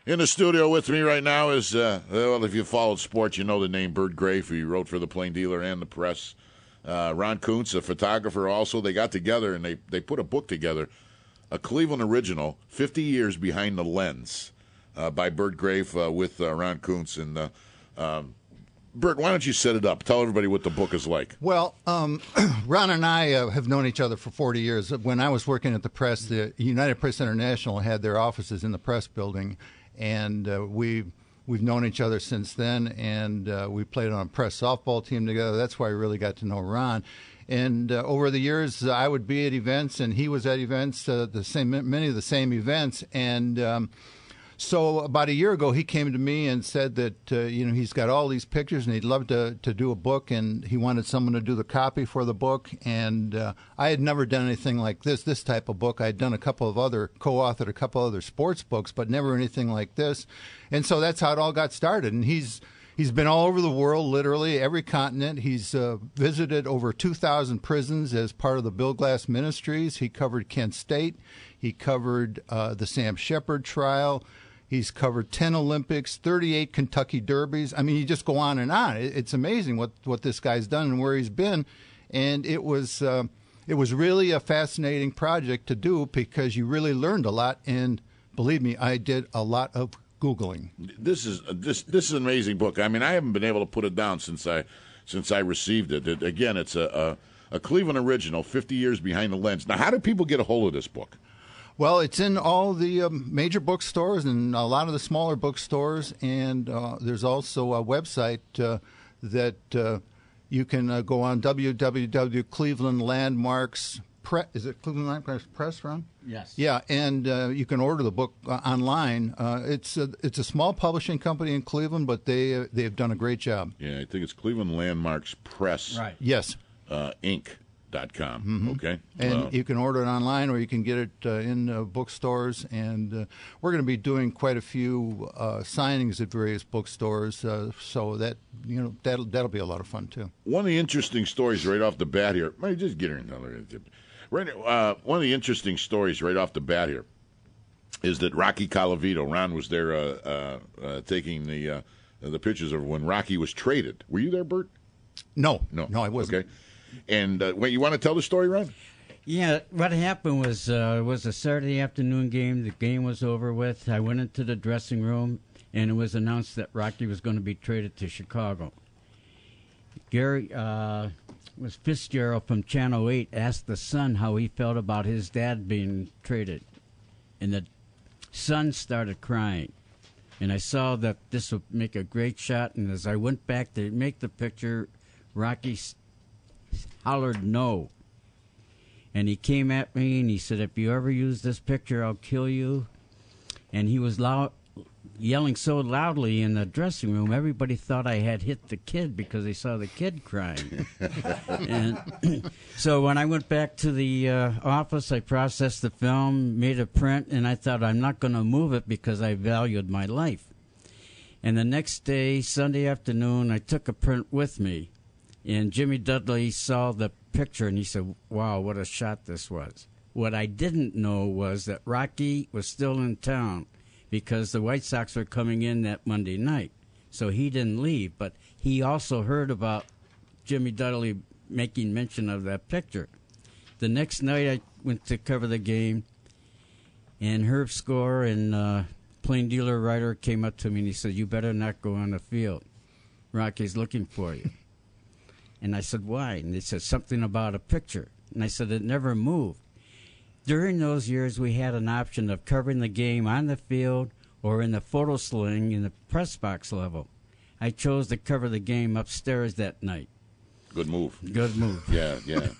In the studio with me right now is, well, if you followed sports, you know the name Bert Grafe. He wrote for the Plain Dealer and the Press. Ron Kuntz, a photographer also. They got together and they put a book together, a Cleveland original, 50 Years Behind the Lens, by Bert Grafe with Ron Kuntz. And Bert, why don't you set it up? Tell everybody what the book is like. Well, Ron and I have known each other for 40 years. When I was working at the Press, the United Press International had their offices in the Press building, and we've known each other since then, and we played on a Press softball team together. That's why I really got to know Ron. And over the years, I would be at events, and he was at events, many of the same events, and so about a year ago, he came to me and said that he's got all these pictures and he'd love to do a book, and he wanted someone to do the copy for the book. And I had never done anything like this type of book. I had done co-authored a couple other sports books, but never anything like this. And so that's how it all got started. And he's been all over the world, literally every continent. He's visited over 2,000 prisons as part of the Bill Glass Ministries. He covered Kent State. He covered the Sam Shepard trial. He's covered 10 Olympics, 38 Kentucky Derbies. I mean, you just go on and on. It's amazing what this guy's done and where he's been. And it was really a fascinating project to do because you really learned a lot. And believe me, I did a lot of Googling. This is an amazing book. I mean, I haven't been able to put it down since I received it. Again, it's a Cleveland original, 50 Years Behind the Lens. Now, how do people get a hold of this book? Well, it's in all the major bookstores and a lot of the smaller bookstores, and there's also a website that you can go on, www.clevelandlandmarks. Is it Cleveland Landmarks Press, Ron? Yes. Yeah, and you can order the book online. It's a small publishing company in Cleveland, but they've done a great job. Yeah, I think it's Cleveland Landmarks Press. Right. Yes. Inc.com. Mm-hmm. Okay. And you can order it online, or you can get it in bookstores. And we're going to be doing quite a few signings at various bookstores, so that that'll be a lot of fun too. One of the interesting stories right off the bat here. Just get her another. Right. One of the interesting stories right off the bat here is that Rocky Colavito, Ron was there taking the pictures of when Rocky was traded. Were you there, Bert? No, I wasn't. Okay. And wait, you want to tell the story, Ron? Yeah, what happened was it was a Saturday afternoon game. The game was over with. I went into the dressing room, and it was announced that Rocky was going to be traded to Chicago. Gary was Fitzgerald from Channel 8 asked the son how he felt about his dad being traded, and the son started crying. And I saw that this would make a great shot, and as I went back to make the picture, Rocky hollered no. And he came at me and he said, if you ever use this picture, I'll kill you. And he was yelling so loudly in the dressing room, everybody thought I had hit the kid because they saw the kid crying. And so when I went back to the office, I processed the film, made a print, and I thought I'm not going to move it because I valued my life. And the next day, Sunday afternoon, I took a print with me. And Jimmy Dudley saw the picture, and he said, wow, what a shot this was. What I didn't know was that Rocky was still in town because the White Sox were coming in that Monday night. So he didn't leave, but he also heard about Jimmy Dudley making mention of that picture. The next night, I went to cover the game, and Herb Score and Plain Dealer writer came up to me, and he said, you better not go on the field. Rocky's looking for you. And I said, why? And they said, something about a picture. And I said, it never moved. During those years, we had an option of covering the game on the field or in the photo sling in the press box level. I chose to cover the game upstairs that night. Good move. Good move. Yeah.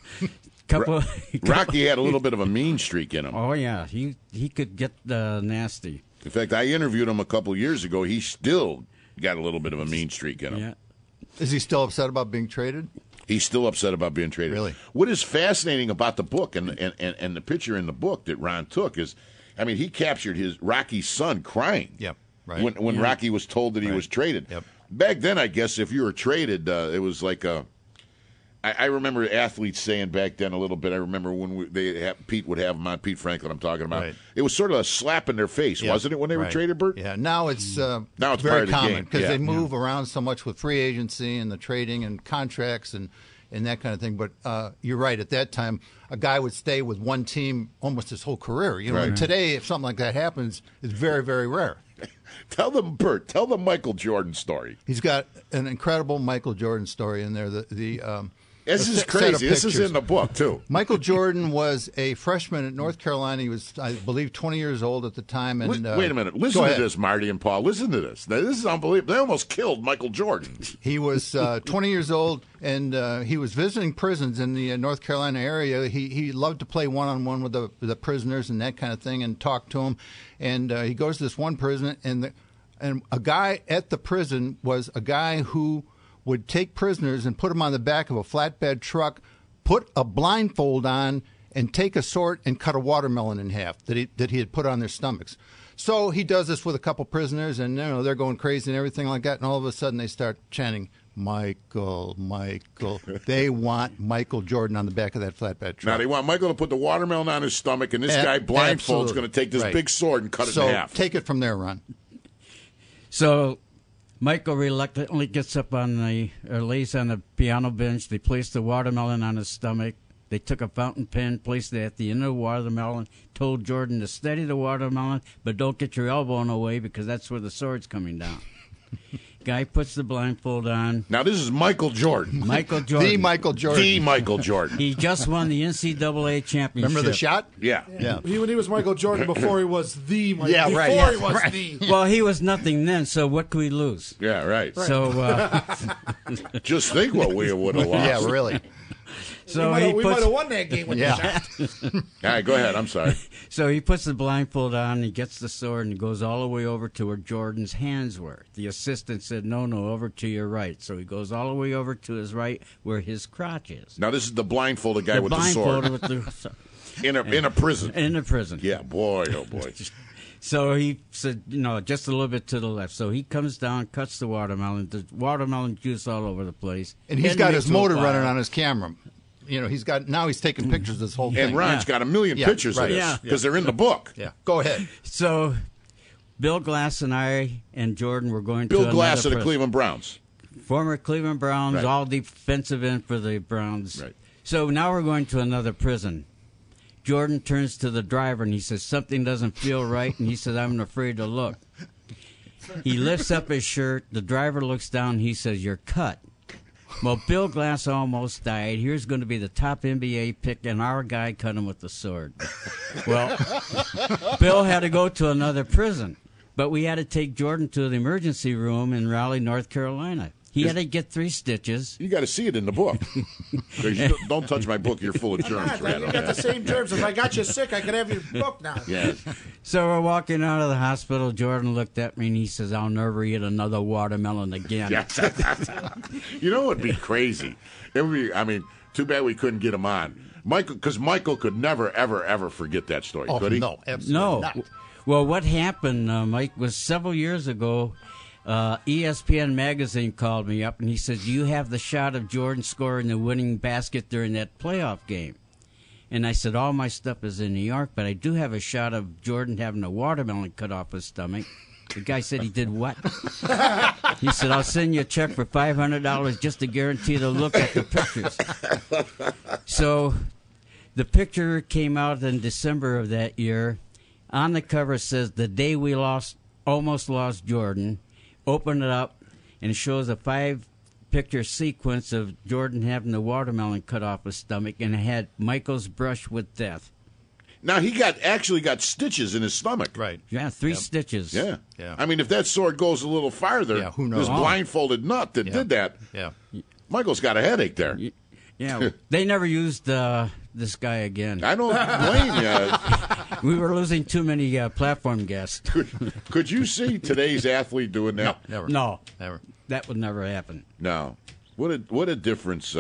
Rocky had a little bit of a mean streak in him. Oh, yeah. He could get nasty. In fact, I interviewed him a couple years ago. He still got a little bit of a mean streak in him. Yeah. Is he still upset about being traded? He's still upset about being traded. Really? What is fascinating about the book and the picture in the book that Ron took is, I mean, he captured Rocky's son crying. Yep. Right. When Rocky was told that he was traded. Yep. Back then, I guess if you were traded, it was like I remember athletes saying back then a little bit. I remember when Pete would have them on, Pete Franklin I'm talking about. Right. It was sort of a slap in their face, wasn't it, when they were traded, Bert? Yeah, now it's Now it's part very of the common game. because Yeah. they move around so much with free agency and the trading and contracts and that kind of thing. But you're right. At that time, a guy would stay with one team almost his whole career. You know, Right. and today, if something like that happens, it's very, very rare. Tell them, Bert. Tell the Michael Jordan story. He's got an incredible Michael Jordan story in there. This is set of crazy. This is pictures. in the book, too. Michael Jordan was a freshman at North Carolina. He was, I believe, 20 years old at the time. And Wait a minute. Listen to this, Marty and Paul. Listen to this. Now, this is unbelievable. They almost killed Michael Jordan. He was 20 years old, and he was visiting prisons in the North Carolina area. He loved to play one-on-one with the prisoners and that kind of thing and talk to them. And he goes to this one prison, and a guy at the prison was a guy who would take prisoners and put them on the back of a flatbed truck, put a blindfold on, and take a sword and cut a watermelon in half that he had put on their stomachs. So he does this with a couple prisoners, and they're going crazy and everything like that. And all of a sudden, they start chanting, "Michael, Michael." They want Michael Jordan on the back of that flatbed truck. Now, they want Michael to put the watermelon on his stomach, and this guy blindfold's going to take this big sword and cut it in half. So take it from there, Ron. So Michael reluctantly gets up lays on the piano bench. They place the watermelon on his stomach. They took a fountain pen, placed it at the end of the watermelon, told Jordan to steady the watermelon, but don't get your elbow in the way because that's where the sword's coming down. Guy puts the blindfold on. Now, this is Michael Jordan. Michael Jordan. The Michael Jordan. The Michael Jordan. He just won the NCAA championship. Remember the shot? Yeah. When he was Michael Jordan before he was the Michael. Yeah, right. Before Yeah, he was right. the. Well, he was nothing then, so what could we lose? Yeah, right. So, Just think what we would have lost. Yeah, really. so we might have won that game with the shot. All right, go ahead. I'm sorry. So he puts the blindfold on, he gets the sword, and he goes all the way over to where Jordan's hands were. The assistant said, no, over to your right. So he goes all the way over to his right where his crotch is. Now, this is the blindfolded guy with the sword. With the, In a prison. in the prison. Yeah, boy, oh boy. So he said, just a little bit to the left. So he comes down, cuts the watermelon juice all over the place. And he's got his motor running on his camera. He's taking pictures of this whole thing. And Ron's got a million pictures of this because they're in the book. Yeah, go ahead. So Bill Glass and I and Jordan were going to Bill Glass of another the Cleveland Browns. former Cleveland Browns, Right. all defensive end for the Browns. Right. So now we're going to another prison. Jordan turns to the driver and he says, something doesn't feel right. And he says, I'm afraid to look. He lifts up his shirt. The driver looks down. He says, you're cut. Well, Bill Glass almost died. Here's going to be the top NBA pick, and our guy cut him with the sword. Well, Bill had to go to another prison, but we had to take Jordan to the emergency room in Raleigh, North Carolina. He had to get 3 stitches. You got to see it in the book. Don't touch my book. You're full of germs, You Randall. got the same germs. If I got you sick, I could have your book now. Yeah. So we're walking out of the hospital. Jordan looked at me and he says, I'll never eat another watermelon again. You know what would be crazy? It would be, too bad we couldn't get him on. Because Michael could never, ever, ever forget that story, could he? No, absolutely No. not. Well, what happened, Mike, was several years ago, ESPN Magazine called me up and he said, you have the shot of Jordan scoring the winning basket during that playoff game. And I said, all my stuff is in New York, but I do have a shot of Jordan having a watermelon cut off his stomach. The guy said, he did what? He said, I'll send you a check for $500 just to guarantee to look at the pictures. So the picture came out in December of that year. On the cover says, the day we almost lost Jordan. Open it up, and it shows a 5-picture sequence of Jordan having the watermelon cut off his stomach, and it had Michael's brush with death. Now, he actually got stitches in his stomach. Right. Yeah, 3 stitches. Yeah. Yeah. If that sword goes a little farther, Yeah, who knows? this blindfolded nut that did that, Yeah. Michael's got a headache there. Yeah, they never used this guy again. I don't blame you. We were losing too many platform guests. Could you see today's athlete doing that? Never. No, Never. that would never happen. No. What a difference.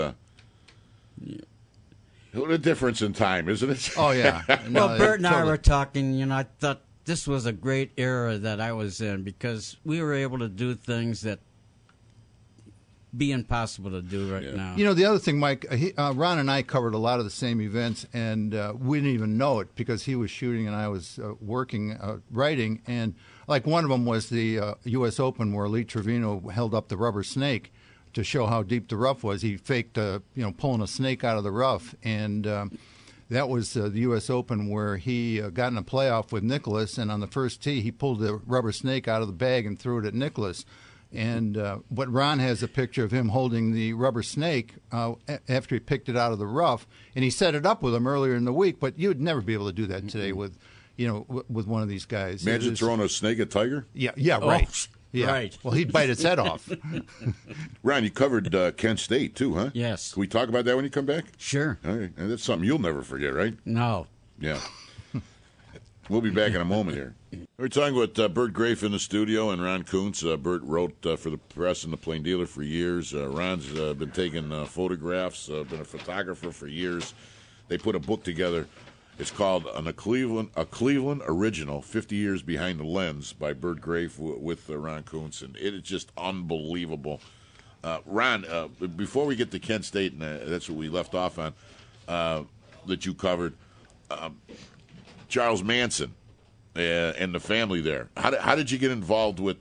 What a difference in time, isn't it? Oh, yeah. No, Well, Bert and I totally. were talking, I thought this was a great era that I was in because we were able to do things that be impossible to do right now. You know, the other thing, Mike, Ron and I covered a lot of the same events, and we didn't even know it because he was shooting and I was working, writing. And like one of them was the U.S. Open where Lee Trevino held up the rubber snake to show how deep the rough was. He faked, pulling a snake out of the rough, and that was the U.S. Open where he got in a playoff with Nicklaus, and on the first tee he pulled the rubber snake out of the bag and threw it at Nicklaus. And but Ron has a picture of him holding the rubber snake after he picked it out of the rough, and he set it up with him earlier in the week. But you would never be able to do that today with, with one of these guys. Imagine throwing a snake at Tiger. Yeah, right. Yeah. Right. Well, he'd bite its head off. Ron, you covered Kent State too, huh? Yes. Can we talk about that when you come back? Sure. All right. And that's something you'll never forget, right? No. Yeah. We'll be back in a moment here. We're talking with Bert Grafe in the studio and Ron Kuntz. Bert wrote for the Press and the Plain Dealer for years. Ron's been taking photographs, been a photographer for years. They put a book together. It's called a Cleveland Original, 50 Years Behind the Lens by Bert Grafe with Ron Kuntz. And it is just unbelievable. Ron, before we get to Kent State, and that's what we left off on, that you covered, Charles Manson and the family there. How did you get involved with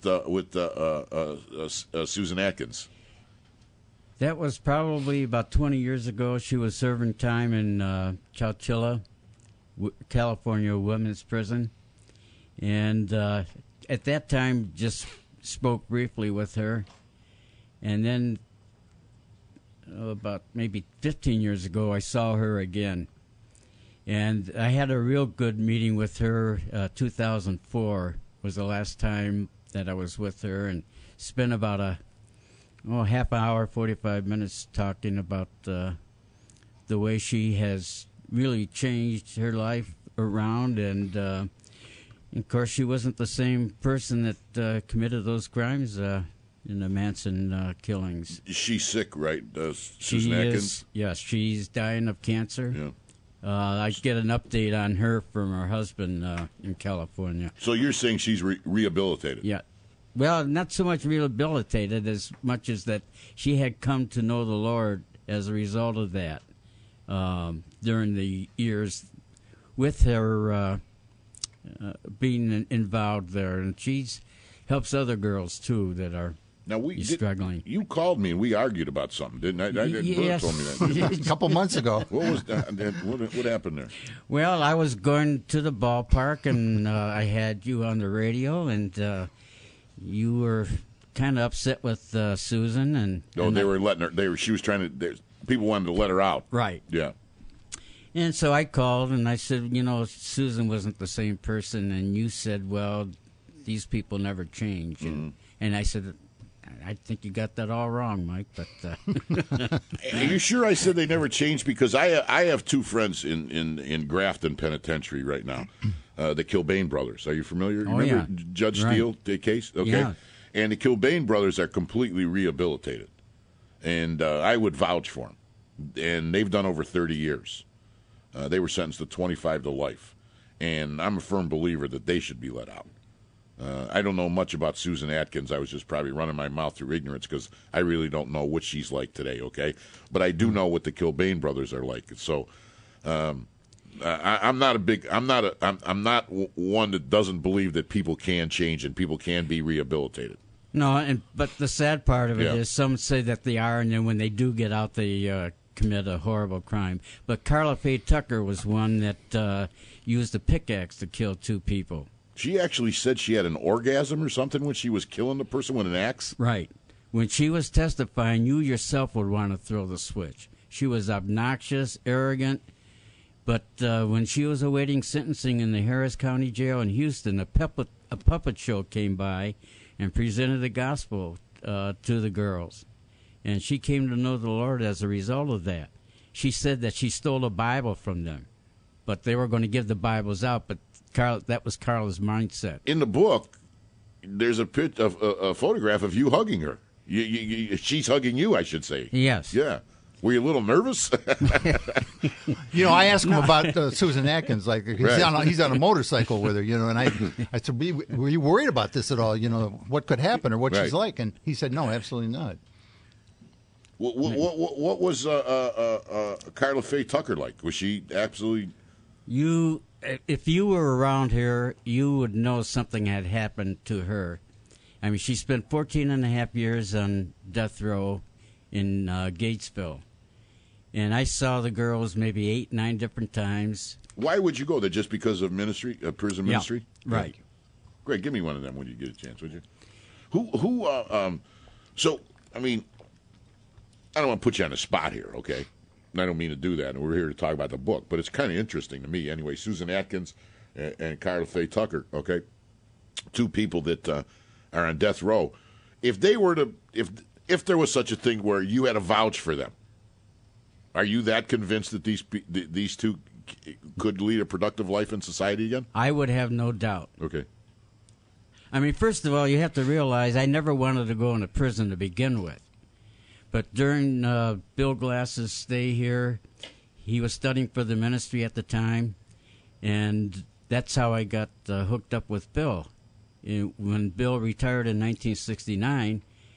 Susan Atkins? That was probably about 20 years ago. She was serving time in Chowchilla, California Women's Prison. And at that time, just spoke briefly with her. And then about maybe 15 years ago, I saw her again. And I had a real good meeting with her. 2004 was the last time that I was with her, and spent about a half hour, 45 minutes talking about the way she has really changed her life around. And of course, she wasn't the same person that committed those crimes in the Manson killings. She's sick, right, Susan Atkins? Yes, she's dying of cancer. Yeah. I get an update on her from her husband in California. So you're saying she's rehabilitated? Yeah. Well, not so much rehabilitated as much as that she had come to know the Lord as a result of that during the years with her being involved there. And she helps other girls, too, that are struggling. You called me and we argued about something, didn't I? Yes. Told me that. A couple months ago. What was that? What happened there? Well, I was going to the ballpark and I had you on the radio, and you were kind of upset with Susan. And they were letting her. She was trying to. People wanted to let her out. Right. Yeah. And so I called and I said, Susan wasn't the same person, and you said, well, these people never change, and I said, I think you got that all wrong, Mike. But are you sure I said they never changed? Because I have two friends in Grafton Penitentiary right now, the Kilbane brothers. Are you familiar? Remember Judge Steele case? Okay. Yeah. And the Kilbane brothers are completely rehabilitated, and I would vouch for them. And they've done over 30 years. They were sentenced to 25 to life, and I'm a firm believer that they should be let out. I don't know much about Susan Atkins. I was just probably running my mouth through ignorance because I really don't know what she's like today, okay? But I do know what the Kilbane brothers are like. So I'm not one that doesn't believe that people can change and people can be rehabilitated. No, but the sad part of it is some say that they are, and then when they do get out, they commit a horrible crime. But Carla Faye Tucker was one that used a pickaxe to kill 2 people. She actually said she had an orgasm or something when she was killing the person with an axe? Right. When she was testifying, you yourself would want to throw the switch. She was obnoxious, arrogant, but when she was awaiting sentencing in the Harris County Jail in Houston, a puppet show came by and presented the gospel to the girls. And she came to know the Lord as a result of that. She said that she stole a Bible from them, but they were going to give the Bibles out, but that was Carla's mindset. In the book, there's a photograph of you hugging her. She's hugging you, I should say. Yes. Yeah. Were you a little nervous? I asked him about Susan Atkins. Like he's on a motorcycle with her, and I said, "Were you worried about this at all? What could happen or what she's like?" And he said, "No, absolutely not." What was Carla Faye Tucker like? Was she absolutely? If you were around here, you would know something had happened to her. I mean, she spent 14 and a half years on death row in Gatesville. And I saw the girls maybe 8, 9 different times. Why would you go there? Just because of ministry, prison ministry? Yeah, right. Greg, give me one of them when you get a chance, would you? So, I mean, I don't want to put you on the spot here, okay? And I don't mean to do that, and we're here to talk about the book, but it's kind of interesting to me anyway. Susan Atkins and Carla Faye Tucker, okay? 2 people that are on death row. If they were to, if there was such a thing where you had to vouch for them, are you that convinced that these 2 could lead a productive life in society again? I would have no doubt. Okay. I mean, first of all, you have to realize I never wanted to go into prison to begin with. But during Bill Glass's stay here, he was studying for the ministry at the time, and that's how I got hooked up with Bill. When Bill retired in 1969,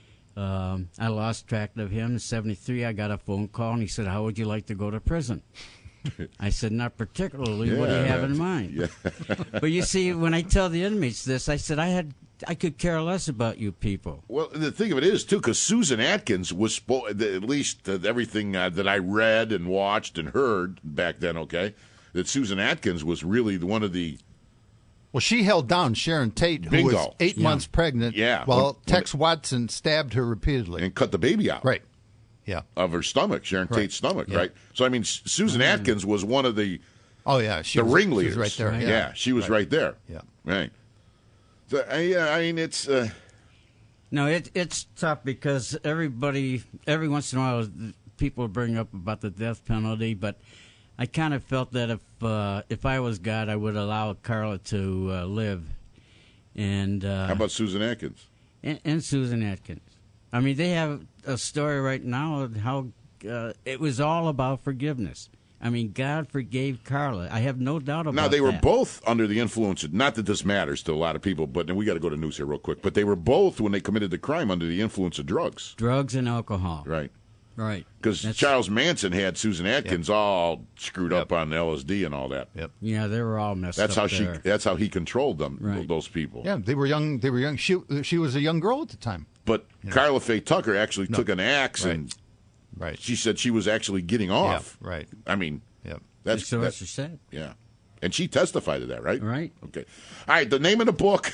I lost track of him. In 73, I got a phone call, and he said, "How would you like to go to prison?" I said, "Not particularly. What do you have in mind?" Yeah. But you see, when I tell the inmates this, I said, I could care less about you people. Well, the thing of it is, too, because Susan Atkins was, at least everything that I read and watched and heard back then, okay, that Susan Atkins was really one of the... Well, she held down Sharon Tate, who Bingo. was 8 months pregnant, while Tex Watson stabbed her repeatedly. And cut the baby out. Right. Yeah. Of her stomach, Sharon Tate's stomach, Yeah. right? So, I mean, Susan Atkins was one of the... Oh, yeah. The ringleaders. She was right there. Yeah, she was right there. Yeah. Right. So, I mean, it's... No, it's tough because every once in a while, people bring up about the death penalty, but I kind of felt that if I was God, I would allow Carla to live. And how about Susan Atkins? And Susan Atkins. I mean, they have a story right now of how it was all about forgiveness. I mean, God forgave Carla. I have no doubt about that. Now, they were both under the influence of, not that this matters to a lot of people, but we got to go to news here real quick, but they were both, when they committed the crime, under the influence of drugs. Drugs and alcohol. Right. Right. Because Charles Manson had Susan Atkins all screwed up on LSD and all that. Yep. Yeah, they were all messed That's up how there. That's how he controlled them, Right. those people. Yeah, they were young. They were young. She was a young girl at the time. But Carla Faye Tucker actually took an axe and Right. she said she was actually getting off. Yeah, right. I mean, Yep. that's what she said. Yeah. And she testified to that, right? Right. Okay. All right, the name of the book.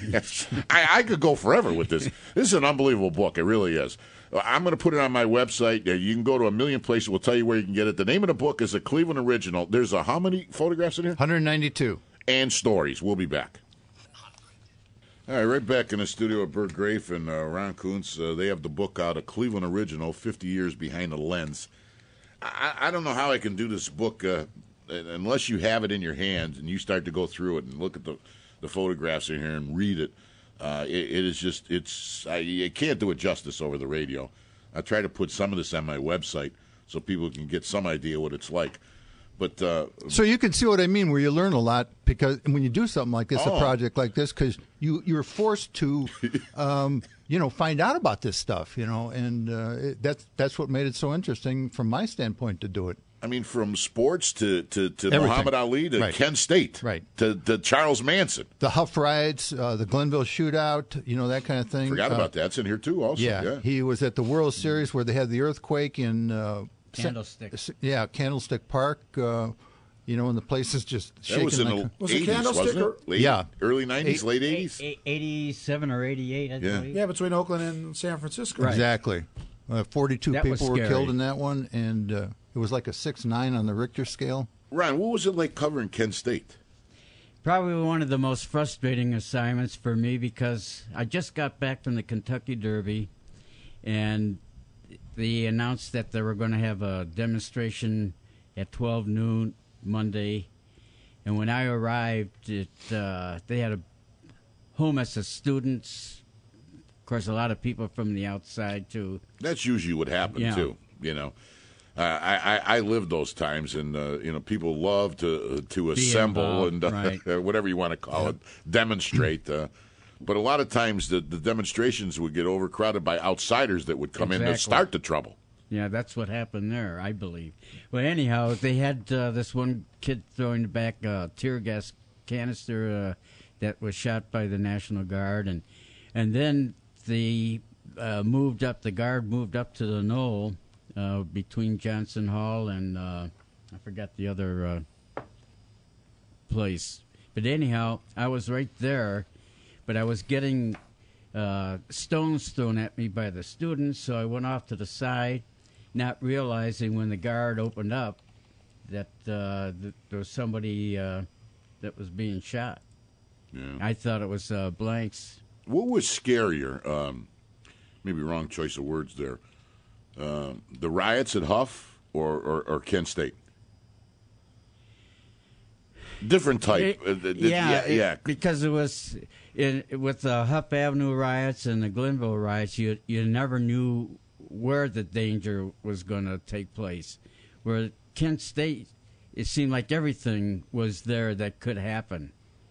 I could go forever with this. This is an unbelievable book. It really is. I'm going to put it on my website. You can go to a million places. We'll tell you where you can get it. The name of the book is a Cleveland original. There's how many photographs in here? 192. And stories. We'll be back. All right, right back in the studio with Bert Grafe and Ron Kuntz. They have the book out, a Cleveland original, 50 Years Behind the Lens. I don't know how I can do this book unless you have it in your hands and you start to go through it and look at the photographs in here and read it. It is just, I can't do it justice over the radio. I try to put some of this on my website so people can get some idea what it's like. But so you can see what I mean, where you learn a lot, because when you do something like this, a project like this, because you're forced to, find out about this stuff, and that's what made it so interesting from my standpoint to do it. I mean, from sports to Muhammad Ali to Kent State, to Charles Manson, the Huff Rides, the Glenville Shootout, that kind of thing. Forgot about that. It's in here too. Also, yeah, he was at the World Series where they had the earthquake in Candlestick. Candlestick Park. And the place is just shaking. That was in the 80s, Candlestick wasn't it? Early 90s, late 80s? 87 or 88, I believe. Yeah, between Oakland and San Francisco. Right. Exactly. 42 That was people were scary. killed in that one, and it was like a 6.9 on the Richter scale. Ron, what was it like covering Kent State? Probably one of the most frustrating assignments for me, because I just got back from the Kentucky Derby, and they announced that they were going to have a demonstration at 12 noon Monday. And when I arrived, they had a home as the students. Of course, a lot of people from the outside, too. That's usually what happened, too, I lived those times, and people love to assemble involved, and whatever you want to call it, demonstrate. But a lot of times the demonstrations would get overcrowded by outsiders that would come in to start the trouble. Yeah, that's what happened there, I believe. Well, anyhow, they had this one kid throwing back a tear gas canister that was shot by the National Guard, and then the guard moved up to the knoll between Johnson Hall and I forgot the other place. But anyhow, I was right there, but I was getting stones thrown at me by the students, so I went off to the side, not realizing when the guard opened up that there was somebody that was being shot. Yeah. I thought it was blanks. What was scarier? Maybe wrong choice of words there. The riots at Huff or Kent State? Different type. Because it was with the Huff Avenue riots and the Glenville riots, you never knew where the danger was going to take place. Where Kent State, it seemed like everything was there that could happen.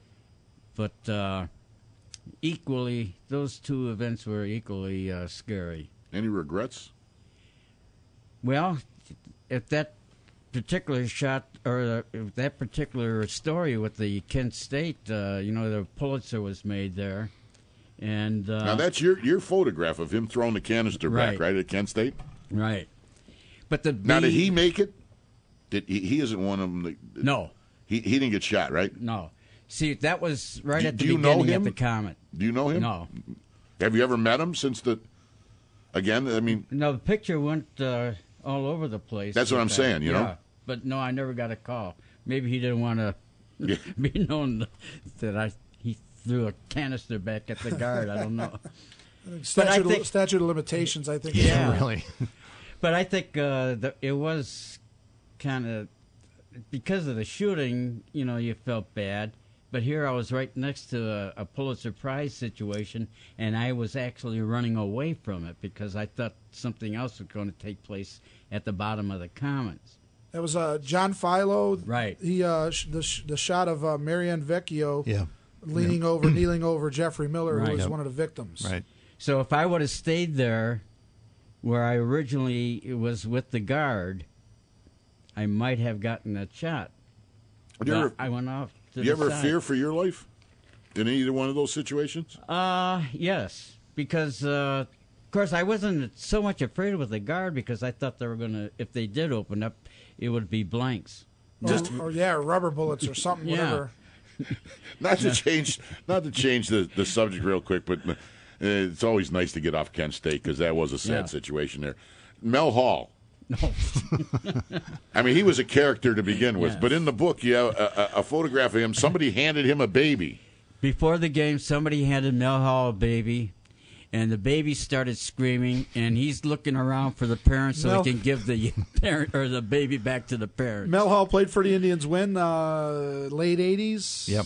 But equally, those two events were equally scary. Any regrets? Well, at that particular shot or that particular story with the Kent State, the Pulitzer was made there, and now that's your photograph of him throwing the canister back, right, at Kent State, right? But now did he make it? Did he isn't one of them? No, he didn't get shot, right? No. See, that was right at the beginning. Do you know him? At the Comet. Do you know him? No. Have you ever met him since the? Again, I mean. No, the picture went all over the place. That's what I'm saying, you know? But no, I never got a call. Maybe he didn't want to be known that he threw a canister back at the guard. I don't know. Statute of limitations, I think. Yeah, really. But I think it was kind of, because of the shooting, you felt bad. But here I was right next to a Pulitzer Prize situation, and I was actually running away from it because I thought something else was going to take place at the bottom of the Commons. That was John Philo. Right. He the shot of Marianne Vecchio kneeling over Jeffrey Miller, who was one of the victims. Right. So if I would have stayed there where I originally was with the guard, I might have gotten a shot. I went off. Do you ever fear for your life in either one of those situations? Yes, because of course I wasn't so much afraid with the guard because I thought they were gonna, if they did open up, it would be blanks. Or rubber bullets or something, whatever. Not to change the subject real quick, but it's always nice to get off Kent State because that was a sad situation there. Mel Hall. No. I mean, he was a character to begin with, Yes. but in the book, you have a photograph of him. Somebody handed him a baby. Before the game, somebody handed Mel Hall a baby, and the baby started screaming, and he's looking around for the parents so he can give the parent or the baby back to the parents. Mel Hall played for the Indians when late 80s. Yep.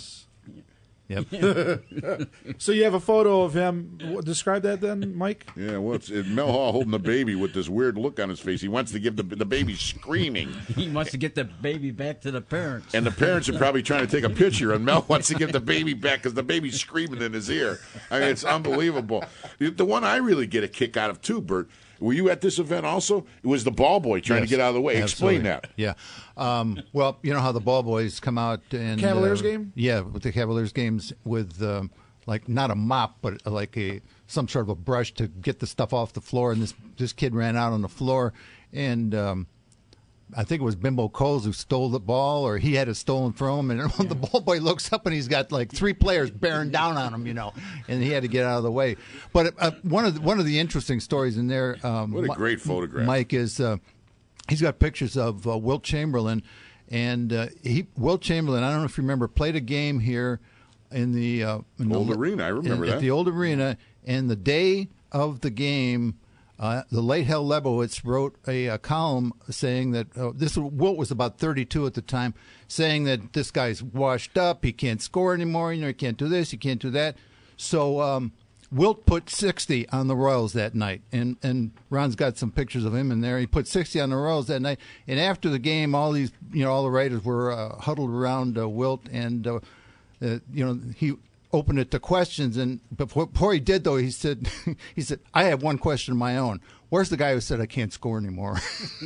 So you have a photo of him. Describe that then, Mike. Yeah, well, it's Mel Hall holding the baby with this weird look on his face. He wants to give the baby screaming. He wants to get the baby back to the parents. And the parents are probably trying to take a picture, and Mel wants to give the baby back because the baby's screaming in his ear. I mean, it's unbelievable. The one I really get a kick out of, too, Bert, were you at this event also? It was the ball boy trying to get out of the way. Absolutely. Explain that. Yeah. Well, you know how the ball boys come out and Cavaliers game? Yeah, with the Cavaliers games with like not a mop, but like some sort of a brush to get the stuff off the floor. And this kid ran out on the floor, and I think it was Bimbo Coles who stole the ball, or he had it stolen from him. And the ball boy looks up and he's got like three players bearing down on him, and he had to get out of the way. But one of the interesting stories in there, What a great photograph. Mike, is he's got pictures of Wilt Chamberlain, and Wilt Chamberlain, I don't know if you remember, played a game here in the Old arena. I remember that. At the old arena, and the day of the game, the late Hal Lebowitz wrote a column saying that Wilt was about 32 at the time, saying that this guy's washed up, he can't score anymore, he can't do this, he can't do that. So Wilt put 60 on the Royals that night, and Ron's got some pictures of him in there. He put 60 on the Royals that night, and after the game, all the writers were huddled around Wilt, and open it to questions. And before he did, though, he said, I have one question of my own. Where's the guy who said I can't score anymore?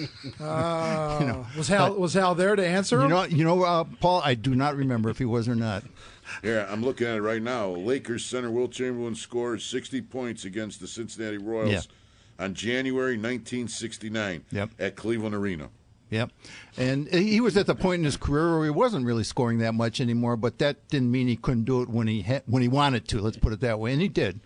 Was Hal there to answer him? Paul, I do not remember if he was or not. Yeah, I'm looking at it right now. Lakers center Wilt Chamberlain scored 60 points against the Cincinnati Royals on January 1969 at Cleveland Arena. Yep. And he was at the point in his career where he wasn't really scoring that much anymore, but that didn't mean he couldn't do it when he wanted to. Let's put it that way. And he did.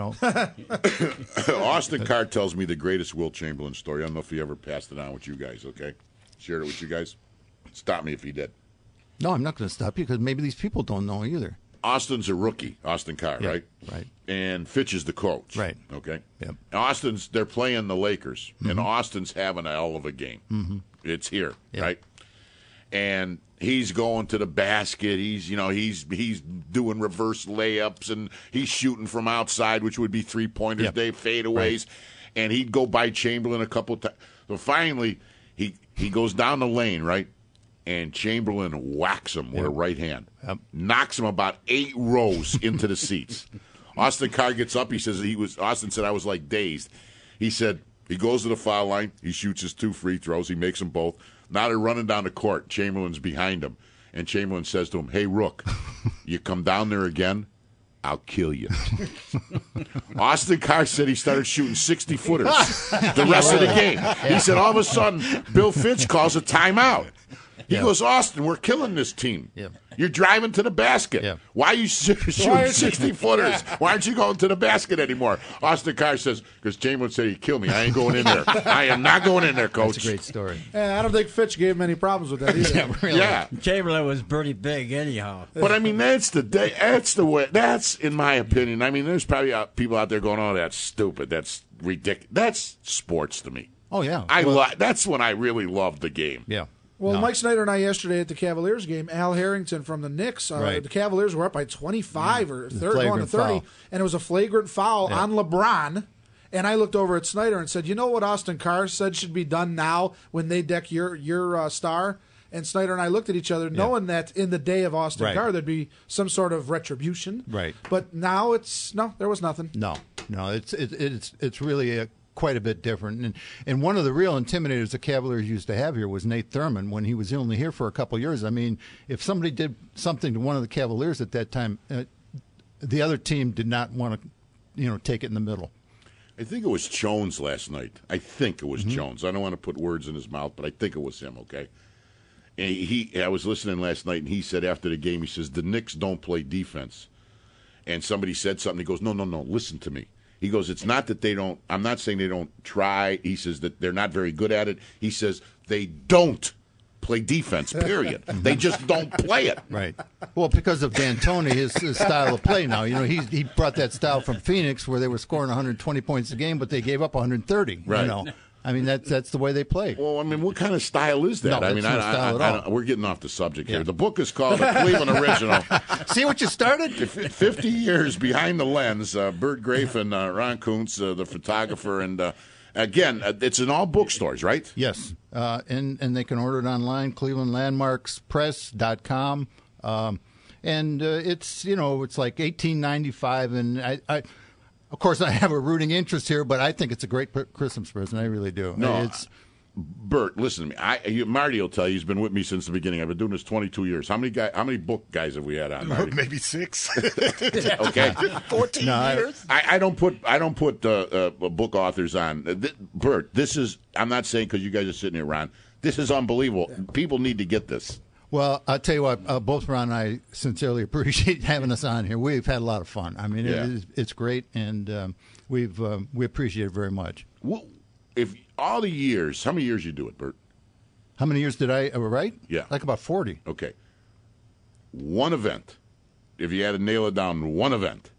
Austin Carr tells me the greatest Wilt Chamberlain story. I don't know if he ever passed it on with you guys, okay? Shared it with you guys? Stop me if he did. No, I'm not going to stop you because maybe these people don't know either. Austin's a rookie, Austin Carr, right? Right. And Fitch is the coach. Right. Okay? Yep. They're playing the Lakers, and Austin's having a hell of a game. Mm-hmm. It's here, right? And he's going to the basket. He's doing reverse layups, and he's shooting from outside, which would be three-pointers, fadeaways. Right. And he'd go by Chamberlain a couple of times. So finally, he goes down the lane, right? And Chamberlain whacks him with a right hand. Yep. Knocks him about 8 rows into the seats. Austin Carr gets up. He says Austin said, I was like dazed. He said, he goes to the foul line. He shoots his 2 free throws. He makes them both. Now they're running down the court. Chamberlain's behind him. And Chamberlain says to him, hey, Rook, you come down there again, I'll kill you. Austin Carr said he started shooting 60-footers the rest of the game. He said all of a sudden, Bill Fitch calls a timeout. He goes, Austin, we're killing this team. Yeah. You're driving to the basket. Yeah. Why are you shooting 60-footers? Why aren't you going to the basket anymore? Austin Carr says, because Chamberlain said he'd kill me. I ain't going in there. I am not going in there, Coach. That's a great story. I don't think Fitch gave him any problems with that either. Really. Chamberlain was pretty big anyhow. But, I mean, that's the way. That's, in my opinion. I mean, there's probably people out there going, oh, that's stupid. That's ridiculous. That's sports to me. Oh, yeah. That's when I really loved the game. Yeah. Well, Mike Snyder and I yesterday at the Cavaliers game, Al Harrington from the Knicks, the Cavaliers were up by 25 or 30, going to 30, and it was a flagrant foul on LeBron. And I looked over at Snyder and said, you know what Austin Carr said should be done now when they deck your star? And Snyder and I looked at each other, knowing that in the day of Austin Carr, there'd be some sort of retribution. Right. But now there was nothing. No, it's really quite a bit different. And one of the real intimidators the Cavaliers used to have here was Nate Thurmond when he was only here for a couple of years. I mean, if somebody did something to one of the Cavaliers at that time, the other team did not want to, take it in the middle. I think it was Jones last night. I think it was Jones. I don't want to put words in his mouth, but I think it was him, okay? And I was listening last night, and he said after the game, he says, the Knicks don't play defense. And somebody said something. He goes, no, listen to me. He goes, it's not that they don't, I'm not saying they don't try. He says that they're not very good at it. He says they don't play defense, period. They just don't play it. Right. Well, because of D'Antoni, his style of play now. He brought that style from Phoenix where they were scoring 120 points a game, but they gave up 130. Right. I mean, that's the way they play. Well, I mean, what kind of style is that? No, I mean, no style at all. We're getting off the subject here. The book is called The Cleveland Original. See what you started? 50 years behind the lens. Bert Grafe and Ron Kuntz, the photographer, and again, it's in all bookstores, right? Yes, and they can order it online. ClevelandLandmarksPress.com, and it's it's like $18.95, and I. Of course, I have a rooting interest here, but I think it's a great Christmas present. I really do. No, Bert, listen to me. Marty will tell you he's been with me since the beginning. I've been doing this 22 years. How many book guys have we had on, Marty? Maybe 6. Okay, 14 years. I don't put book authors on. Bert, this is. I'm not saying because you guys are sitting here, Ron. This is unbelievable. People need to get this. Well, I'll tell you what, both Ron and I sincerely appreciate having us on here. We've had a lot of fun. I mean, it's great, and we appreciate it very much. Well, if all the years, how many years you do it, Bert? How many years did I write? Yeah. Like about 40. Okay. One event, if you had to nail it down, one event,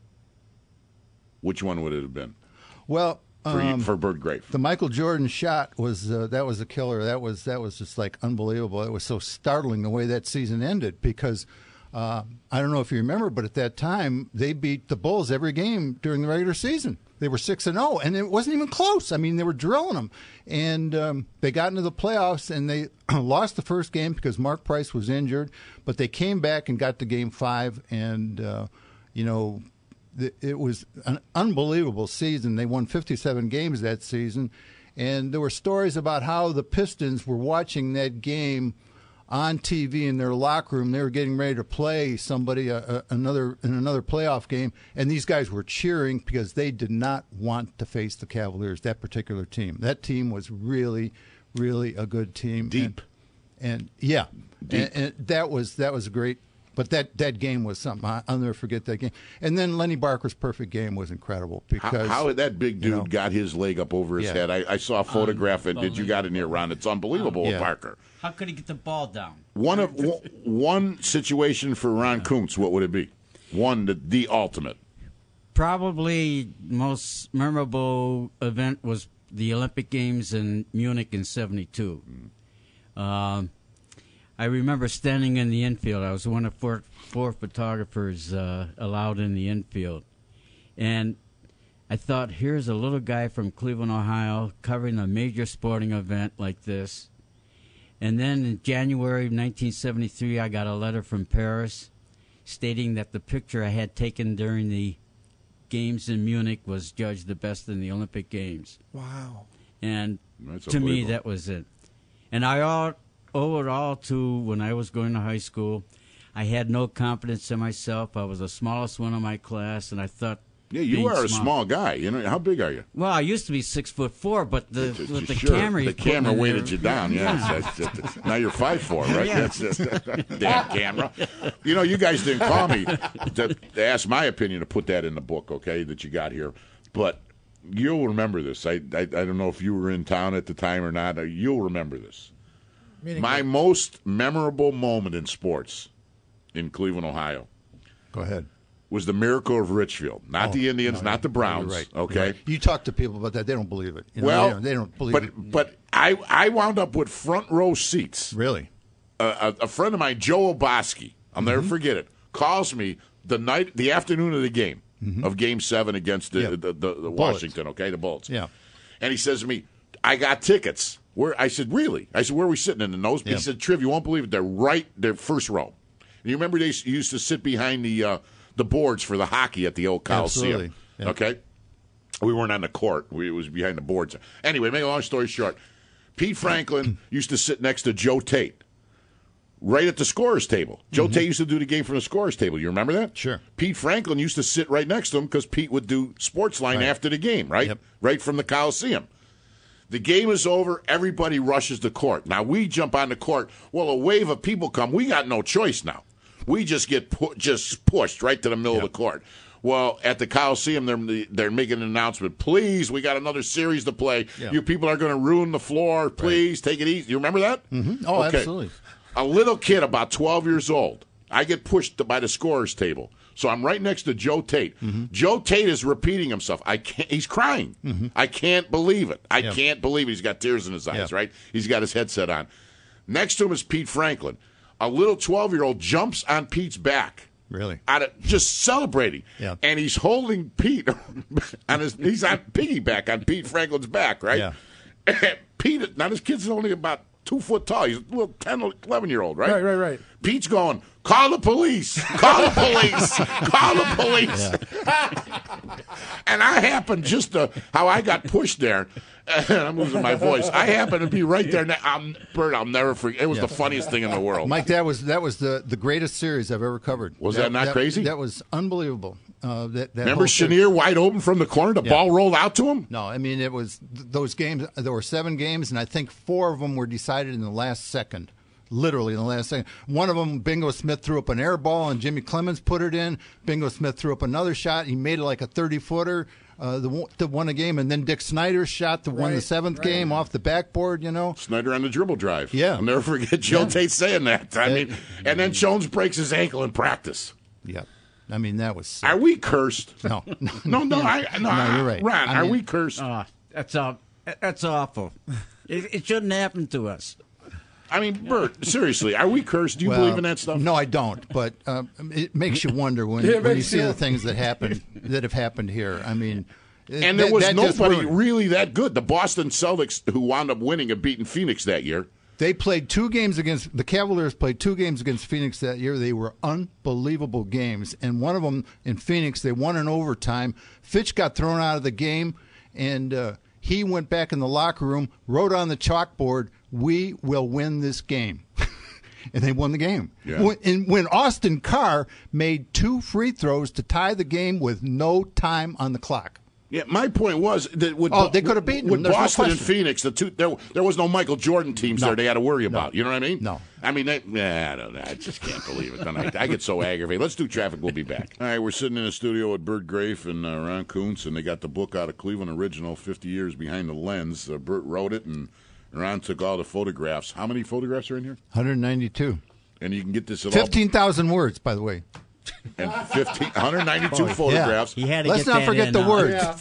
which one would it have been? Well, for Bert Grafe, the Michael Jordan shot was that was a killer. That was just like unbelievable. It was so startling the way that season ended because I don't know if you remember, but at that time, they beat the Bulls every game during the regular season. They were 6-0, and it wasn't even close. I mean, they were drilling them. And they got into the playoffs, and they lost the first game because Mark Price was injured. But they came back and got to Game 5, and, it was an unbelievable season. They won 57 games that season. And there were stories about how the Pistons were watching that game on TV in their locker room. They were getting ready to play somebody in another playoff game, and these guys were cheering because they did not want to face the Cavaliers, that particular team. That team was really, really a good team. Deep. And that was great. But that game was something. I'll never forget that game. And then Lenny Barker's perfect game was incredible because how that big dude got his leg up over his head. I saw a photograph. Did you got it near Ron? It's unbelievable with Barker. How could he get the ball down? One situation for Ron Kuntz, what would it be? The ultimate. Probably most memorable event was the Olympic Games in Munich in '72. I remember standing in the infield. I was one of four photographers allowed in the infield. And I thought, here's a little guy from Cleveland, Ohio, covering a major sporting event like this. And then in January of 1973, I got a letter from Paris stating that the picture I had taken during the games in Munich was judged the best in the Olympic Games. Wow. And to me, that was it. And I owe it all to when I was going to high school. I had no confidence in myself. I was the smallest one in my class, and I thought, yeah, you are a small guy. You know, how big are you? Well, I used to be 6'4", but the camera weighted you down. Yeah, now you're 5'4", right? Yeah. That's damn camera. You know, you guys didn't call me to ask my opinion to put that in the book, okay? That you got here, but you'll remember this. I don't know if you were in town at the time or not. You'll remember this. My most memorable moment in sports in Cleveland, Ohio. Go ahead. Was the Miracle of Richfield. Not the Indians, not the Browns. Right. Okay? Right. You talk to people about that, they don't believe it. You know, well, they don't believe it. But I wound up with front row seats. Really? A friend of mine, Joe Oboski, I'll never forget it, calls me the afternoon of the game, of Game 7 against the Washington, okay, the Bullets. Yeah. And he says to me, I got tickets. I said, really? I said, where are we sitting in the nose? He said, Triv, you won't believe it. They're first row. And you remember they used to sit behind the boards for the hockey at the old Coliseum. Absolutely. Yeah. Okay? We weren't on the court. It was behind the boards. Anyway, make a long story short, Pete Franklin used to sit next to Joe Tate right at the scorer's table. Joe Tate used to do the game from the scorer's table. You remember that? Sure. Pete Franklin used to sit right next to him because Pete would do Sportsline after the game, right? Yep. Right from the Coliseum. The game is over. Everybody rushes the court. Now, we jump on the court. Well, a wave of people come. We got no choice now. We just get pushed right to the middle of the court. Well, at the Coliseum, they're making an announcement. Please, we got another series to play. Yeah. You people are going to ruin the floor. Please, take it easy. You remember that? Mm-hmm. Oh, okay. Absolutely. A little kid, about 12 years old. I get pushed by the scorer's table. So I'm right next to Joe Tate. Joe Tate is repeating himself. He's crying. I can't believe it. I can't believe it. He's got tears in his eyes, right? He's got his headset on. Next to him is Pete Franklin. A little 12-year-old jumps on Pete's back. Really? Just celebrating. Yeah. And he's holding Pete he's on piggyback on Pete Franklin's back, right? Yeah. Pete, now this kid's only about 2 foot tall. He's a little 10, 11-year-old, right? Right. Pete's going, call the police. Call the police. Call the police. Yeah. And I happened how I got pushed there. And I'm losing my voice. I happened to be right there. Bert, I'll never forget. It was the funniest thing in the world. Mike, that was the greatest series I've ever covered. Was that not crazy? That was unbelievable. Remember Chenier wide open from the corner? The ball rolled out to him? No, I mean, it was those games. There were 7 games, and I think 4 of them were decided in the last second. Literally in the last second. One of them, Bingo Smith threw up an air ball, and Jimmy Clemens put it in. Bingo Smith threw up another shot. He made it like a 30-footer. The won a game, and then Dick Snyder shot to win the 7th game off the backboard, you know. Snyder on the dribble drive. Yeah. I'll never forget Joe Tate saying that. I mean, and then Jones breaks his ankle in practice. Yeah. I mean, that was sick. Are we cursed? No. No, you're right. Ron, are we cursed? That's awful. It shouldn't happen to us. I mean, Bert, seriously, are we cursed? Do you believe in that stuff? No, I don't. But it makes you wonder when you see the things that have happened here. I mean, and there was nobody really that good. The Boston Celtics, who wound up winning, and beating Phoenix that year. They played 2 games against the Cavaliers. Played 2 games against Phoenix that year. They were unbelievable games, and one of them in Phoenix, they won in overtime. Fitch got thrown out of the game, and he went back in the locker room, wrote on the chalkboard, "We will win this game." And they won the game. Yeah. When Austin Carr made 2 free throws to tie the game with no time on the clock. Yeah, my point was that they could have beaten with them. Boston and Phoenix. There was no Michael Jordan teams there they had to worry about. You know what I mean? No. I mean, I don't know. I just can't believe it. I get so aggravated. Let's do traffic. We'll be back. All right, we're sitting in the studio with Bert Grafe and Ron Kuntz, and they got the book out of Cleveland Original, 50 Years Behind the Lens. Bert wrote it, and Ron took all the photographs. How many photographs are in here? 192. And you can get this at 15,000 words, by the way. And 192 photographs. He had to Let's get not that forget in, the words. Yeah.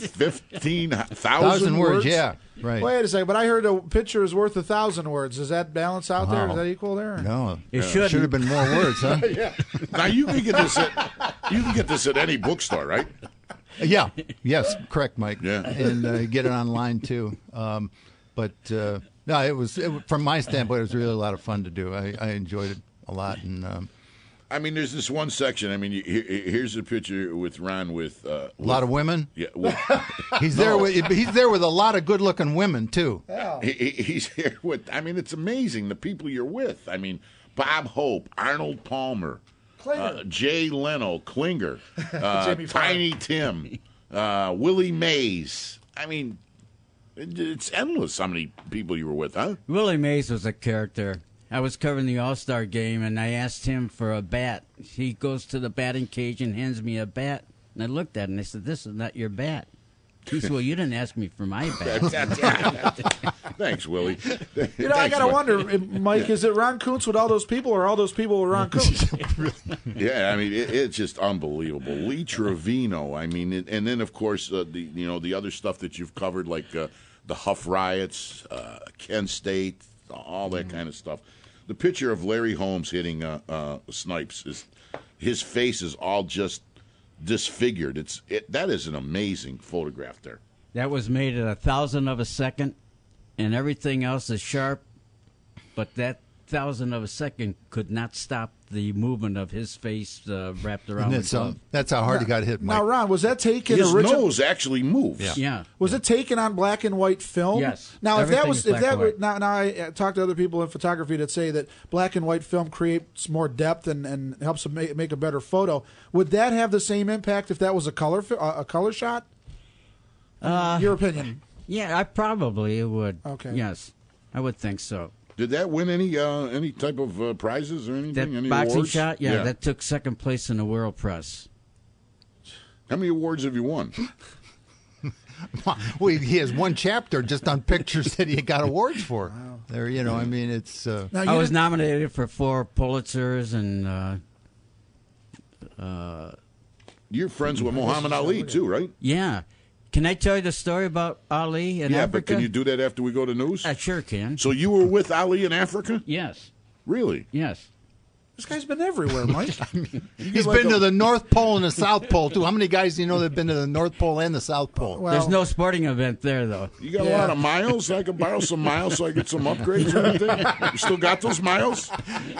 15,000 words. Yeah, right. Wait a second, but I heard a picture is worth 1,000 words. Does that balance out there? Is that equal there? No, It shouldn't. should have been more words, huh? Now you can get this at any bookstore, right? Yeah. Yes, correct, Mike. Yeah. And get it online too. But no, it was from my standpoint, it was really a lot of fun to do. I enjoyed it a lot, and I mean, there's this one section. I mean, here's a picture with Ron with a lot of women. Yeah, he's there with a lot of good-looking women too. he's here with. I mean, it's amazing the people you're with. I mean, Bob Hope, Arnold Palmer, Jay Leno, Klinger, Tiny Tim, Willie Mays. I mean, it's endless how many people you were with, huh? Willie Mays was a character. I was covering the All-Star game, and I asked him for a bat. He goes to the batting cage and hands me a bat. And I looked at him, and I said, "This is not your bat." He said, "Well, you didn't ask me for my bat." Thanks, Willie. I got to wonder, Mike, is it Ron Kuntz with all those people, or all those people with Ron Kuntz? Yeah, I mean, it's just unbelievable. Lee Trevino, I mean, and then, of course, the other stuff that you've covered, like the Huff Riots, Kent State, all that kind of stuff. The picture of Larry Holmes hitting Snipes, his face is all just disfigured. That is an amazing photograph there. That was made at 1,000th of a second, and everything else is sharp, but that 1,000th of a second could not stop the movement of his face wrapped around the glove. That's how hard he got hit, Mike. Now, Ron, was that taken? His nose actually moves. Yeah. Was it taken on black and white film? Yes. Now, Everything is black and white. now I talked to other people in photography that say that black and white film creates more depth and helps make a better photo. Would that have the same impact if that was a color shot? Your opinion? Yeah, I probably would. Okay. Yes, I would think so. Did that win any type of prizes or anything? That Any boxing awards? shot, yeah, that took second place in the World Press. How many awards have you won? Well, he has one chapter just on pictures that he got awards for. Wow. There, I mean, it's. I was nominated for 4 Pulitzers, and You're friends with Muhammad Ali too, right? yeah. Can I tell you the story about Ali in Africa? But can you do that after we go to news? I sure can. So you were with Ali in Africa? Yes. Really? Yes. This guy's been everywhere, Mike. He's been to the North Pole and the South Pole, too. How many guys do you know that have been to the North Pole and the South Pole? Well, There's no sporting event there, though. You got a lot of miles? I could borrow some miles so I get some upgrades or anything? You still got those miles?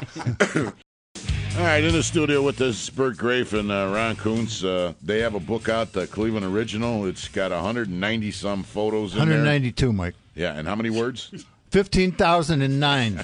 All right, in the studio with us, Bert Grafe and Ron Kuntz. They have a book out, the Cleveland Original. It's got 190-some photos in 192, there. Mike. Yeah, and how many words? 15,009.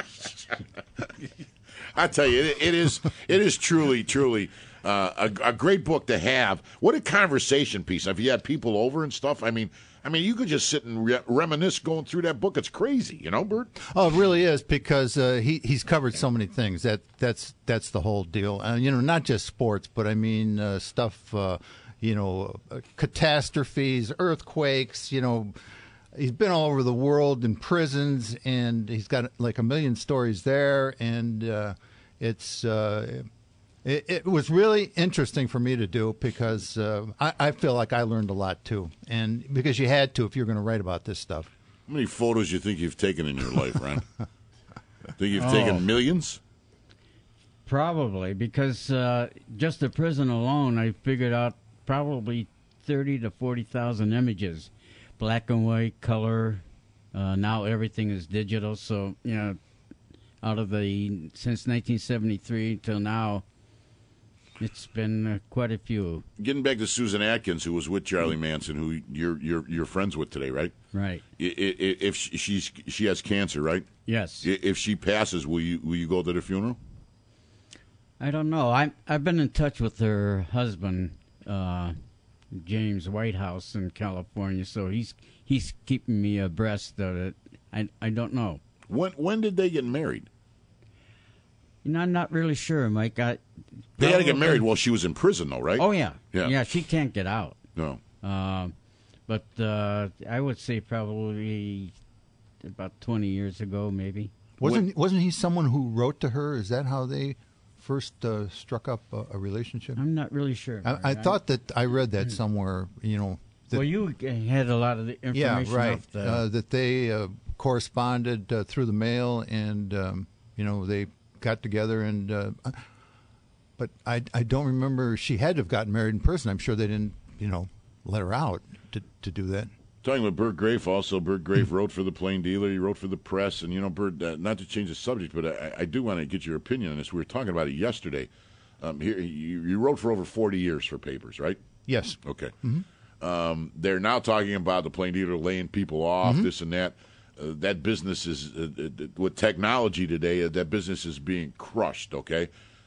I tell you, it is truly a great book to have. What a conversation piece. If you had people over and stuff, I mean, you could just sit and reminisce going through that book. It's crazy, Bert? Oh, it really is, because he's covered so many things. That's the whole deal. Not just sports, but stuff. Catastrophes, earthquakes. He's been all over the world in prisons, and he's got like 1 million stories there. And it was really interesting for me to do, because I feel like I learned a lot too, and because you had to if you're going to write about this stuff. How many photos do you think you've taken in your life, Ron? Think you've taken millions? Probably, because just the prison alone, I figured out probably 30 to 40,000 images, black and white, color. Now everything is digital. So since 1973 till now, it's been quite a few. Getting back to Susan Atkins, who was with Charlie Manson, who you're friends with today, right? Right. If she has cancer, right? Yes. If she passes, will you go to the funeral? I don't know. I've been in touch with her husband, James Whitehouse in California, so he's keeping me abreast of it. I don't know. When did they get married? I'm not really sure, Mike. They had to get married while she was in prison, though, right? Oh yeah. She can't get out. No. But I would say probably about 20 years ago, maybe. Wasn't he someone who wrote to her? Is that how they first struck up a relationship? I'm not really sure. I thought that I read that somewhere. Well, you had a lot of the information. Yeah, right. Off that they corresponded through the mail, and they got together. And but I don't remember. She had to have gotten married in person. I'm sure they didn't let her out to do that. Talking with Bert Grafe, also. Bert Grafe wrote for the Plain Dealer. He wrote for the Press. And, Bert, not to change the subject, but I do want to get your opinion on this. We were talking about it yesterday. Here, you wrote for over 40 years for papers, right? Yes. Okay. Mm-hmm. They're now talking about the Plain Dealer laying people off, this and that. That business is, with technology today, that business is being crushed, okay?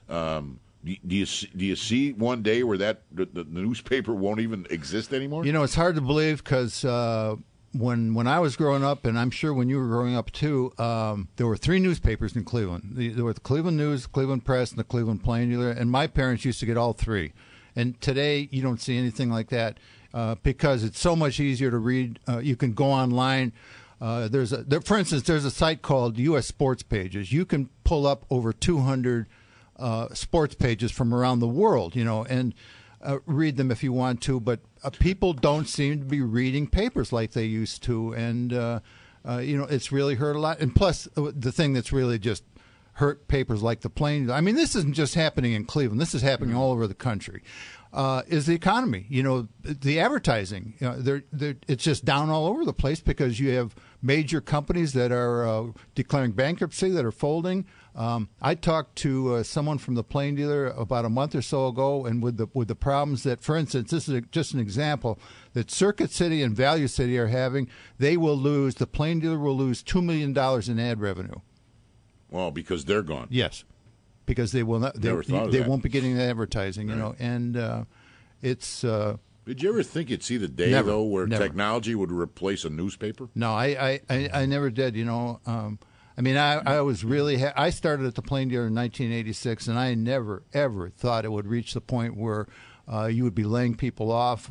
Do you see one day where the newspaper won't even exist anymore? It's hard to believe because when I was growing up, and I'm sure when you were growing up too, there were 3 newspapers in Cleveland. There were the Cleveland News, the Cleveland Press, and the Cleveland Plain Dealer, and my parents used to get all 3. And today you don't see anything like that because it's so much easier to read. You can go online. For instance, there's a site called U.S. Sports Pages. You can pull up over 200 sports pages from around the world, and read them if you want to. But people don't seem to be reading papers like they used to, and it's really hurt a lot. And plus, the thing that's really just hurt papers like the Plain. I mean, this isn't just happening in Cleveland. This is happening all over the country. Is the economy? The advertising. It's just down all over the place because you have major companies that are declaring bankruptcy, that are folding. I talked to someone from the Plain Dealer about a month or so ago, and with the problems that, for instance, this is just an example that Circuit City and Value City are having. The Plain Dealer will lose $2 million in ad revenue. Well, because they're gone. Yes, because they will not. They won't be getting the advertising. Right. And it's. Did you ever think you'd see the day though where technology would replace a newspaper? No, I never did. I mean, I was really. I started at the Plain Dealer in 1986, and I never ever thought it would reach the point where you would be laying people off.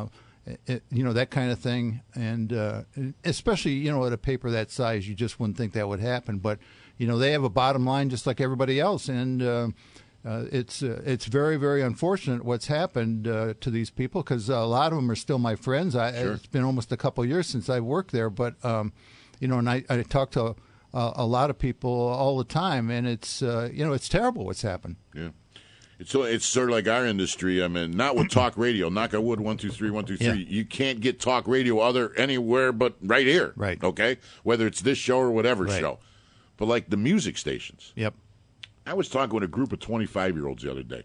That kind of thing, and especially at a paper that size, you just wouldn't think that would happen. But they have a bottom line just like everybody else, and it's very, very unfortunate what's happened to these people because a lot of them are still my friends. Sure. It's been almost a couple of years since I worked there, but and I talk to a lot of people all the time, and it's it's terrible what's happened. Yeah. It's sort of like our industry. I mean, not with talk radio. Knock on wood, 1, 2, 3, 1, 2, 3. Yeah. You can't get talk radio anywhere but right here. Right. Okay? Whether it's this show or whatever show. But like the music stations. Yep. I was talking with a group of 25-year-olds the other day.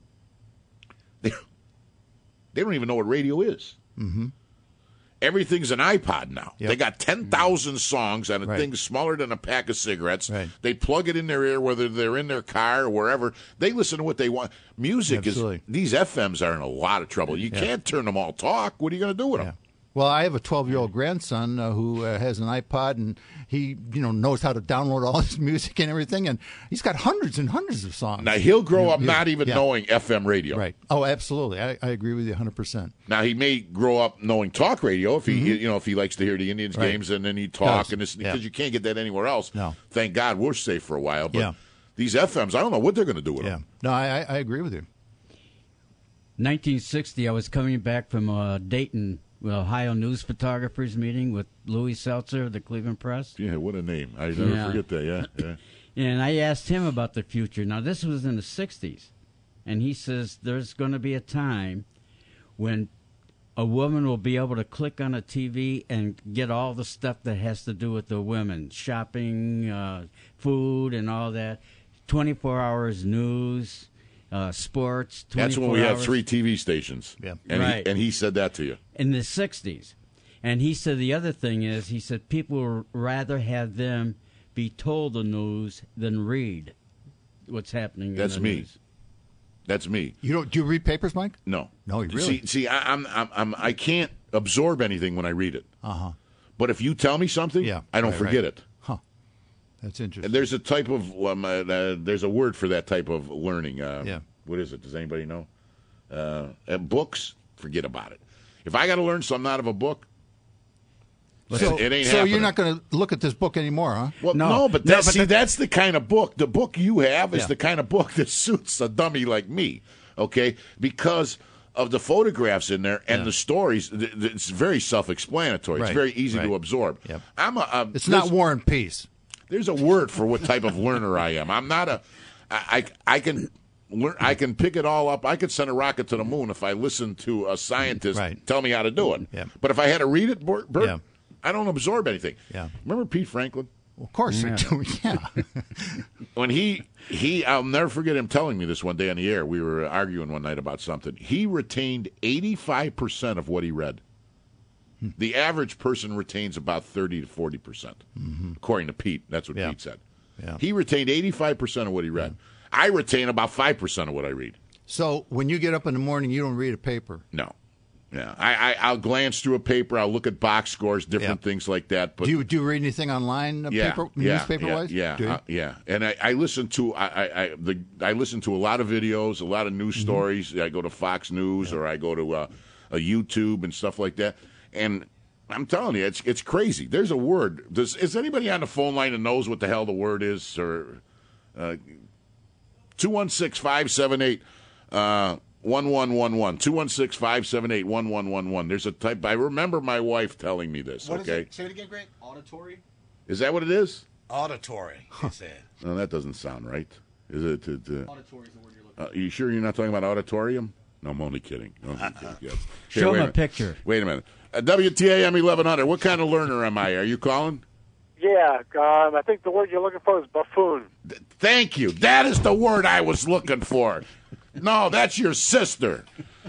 They don't even know what radio is. Mm-hmm. Everything's an iPod now. Yep. They got 10,000 songs on a thing smaller than a pack of cigarettes. Right. They plug it in their ear, whether they're in their car or wherever. They listen to what they want. Music these FMs are in a lot of trouble. You can't turn them all talk. What are you going to do with them? Well, I have a 12-year-old grandson who has an iPod, and he, knows how to download all his music and everything, and he's got hundreds and hundreds of songs. Now, he'll grow up not even knowing FM radio. Right. Oh, absolutely. I agree with you 100%. Now, he may grow up knowing talk radio if he, if he likes to hear the Indians games, and then he'd talk, and this because you can't get that anywhere else. No. Thank God we're safe for a while. But these FMs, I don't know what they're going to do with them. No, I agree with you. 1960, I was coming back from Dayton, Ohio News Photographers meeting with Louis Seltzer of the Cleveland Press. Yeah, what a name. I never forget that, yeah. And I asked him about the future. Now, this was in the 60s. And he says there's going to be a time when a woman will be able to click on a TV and get all the stuff that has to do with the women, shopping, food, and all that. 24 hours news, sports. 24 That's when we had hours. 3 TV stations. Yeah. And Right. he said that to you. In the 60s. And he said the other thing is, he said people would rather have them be told the news than read what's happening That's in the me. news. That's me. Do you read papers, Mike? No. No, you really? See, I can't absorb anything when I read it. Uh-huh. But if you tell me something, Yeah, I don't right, forget right. it. Huh. That's interesting. And there's a type of there's a word for that type of learning. Yeah. What is it? Does anybody know? Books, forget about it. If I got to learn something out of a book, So, it ain't so happening. you're not going to look at this book anymore, huh? Well, No. but No, that's, but that's the kind of book. The book you have is Yeah. the kind of book that suits a dummy like me, okay? Because of the photographs in there and Yeah. the stories. It's very self-explanatory. It's Right, very easy right. to absorb. Yep. It's There's- not War and Peace. There's a word for what type of learner I am. I'm not a. I can learn. I can pick it all up. I could send a rocket to the moon if I listen to a scientist Right. tell me how to do it. Yeah. But if I had to read it, Bert, Yeah. I don't absorb anything. Yeah. Remember Pete Franklin? Well, of course Yeah. I do. Yeah. When he I'll never forget him telling me this one day on the air. We were arguing one night about something. He retained 85% of what he read. The average person retains about 30 to 40%, according to Pete. That's what Yeah. Pete said. Yeah. He retained 85% of what he read. I retain about 5% of what I read. So when you get up in the morning, you don't read a paper. No. Yeah, I'll glance through a paper. I'll look at box scores, different Yeah. things like that. But Do you read anything online, newspaper-wise? Yeah, Do you? yeah. And I listen to I listen to a lot of videos, a lot of news Mm-hmm. stories. I go to Fox News or I go to a YouTube and stuff like that. And I'm telling you, it's crazy. There's a word. Is anybody on the phone line that knows what the hell the word is? Or 216-578 1111. 216-578-1111. There's a type. I remember my wife telling me this. What is okay, it? Say it again, Greg. Auditory? is that what it is? Auditory, he said. No, that doesn't sound right. Is it? Auditory is the word you're looking for. You sure you're not talking about auditorium? No, I'm only kidding. Yes. Show wait him a minute. picture. Wait a minute. WTAM 1100. What kind of learner am I? Are you calling? Yeah, I think the word you're looking for is buffoon. Thank you. That is the word I was looking for. No, that's your sister.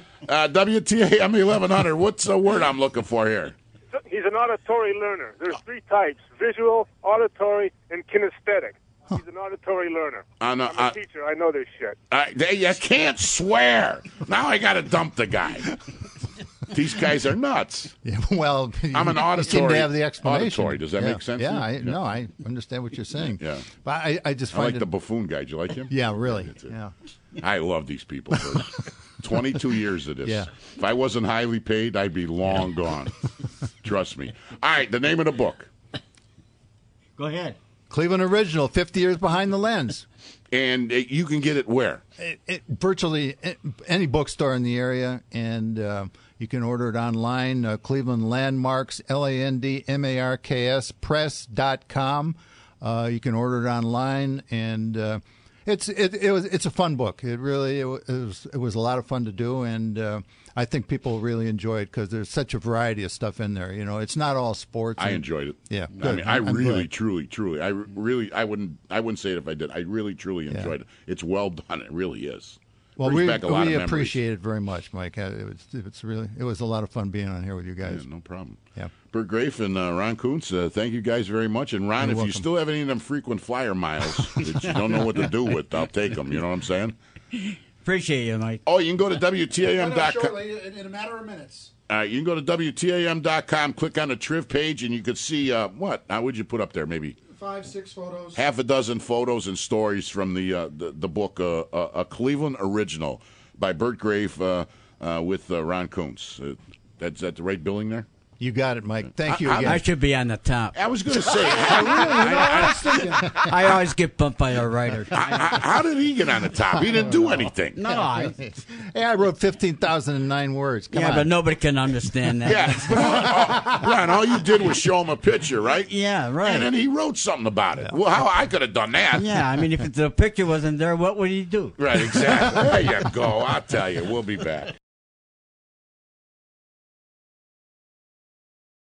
WTAM 1100. What's the word I'm looking for here? He's an auditory learner. There's 3 types: visual, auditory, and kinesthetic. He's an auditory learner. I'm a teacher. I know this shit. You can't swear. Now I got to dump the guy. These guys are nuts. Yeah, well, I'm an you seem auditory. to have the explanation. Auditory. Does that make sense? Yeah, to I you? I understand what you're saying. Yeah. But I just I find like it. the buffoon guy. Do you like him? Yeah, really. That's it. Yeah. I love these people. 22 years of this. Yeah. If I wasn't highly paid, I'd be long gone. Trust me. All right, the name of the book. Go ahead. Cleveland Original, 50 years behind the lens. And you can get it where? Virtually any bookstore in the area, and you can order it online. Cleveland Landmarks, LANDMARKS, press.com. You can order it online, and it's a fun book. It was a lot of fun to do, and I think people really enjoy it because there's such a variety of stuff in there. You know, it's not all sports. I enjoyed it. Yeah, I good. mean, I I'm really, glad. truly, I wouldn't say it if I did. I really, truly enjoyed it. It's well done. It really is. Well, Brings we back a lot of memories. appreciate it very much, Mike. It was a lot of fun being on here with you guys. Yeah, no problem. Yeah. Bert Grafe and Ron Kuntz, thank you guys very much. And Ron, You're if you welcome. still have any of them frequent flyer miles that you don't know what to do with, I'll take them. You know what I'm saying? Appreciate you, Mike. Oh, you can go to WTAM.com. Shortly, in a matter of minutes. You can go to WTAM.com, click on the Triv page, and you can see what? How would you put up there? Maybe 5, 6 photos. half a dozen photos and stories from the book, A Cleveland Original by Bert Grafe with Ron Kuntz. That's that the right billing there? You got it, Mike. Thank you again. I should be on the top. I was going to say. I always get bumped by a writer. How did he get on the top? He didn't do anything. No, I wrote 15,009 words. Come on. But nobody can understand that. Yeah, Ron, all you did was show him a picture, right? Yeah, right. And then he wrote something about it. Well, how I could have done that. Yeah, I mean, if the picture wasn't there, what would he do? Right, exactly. There you go. I'll tell you. We'll be back.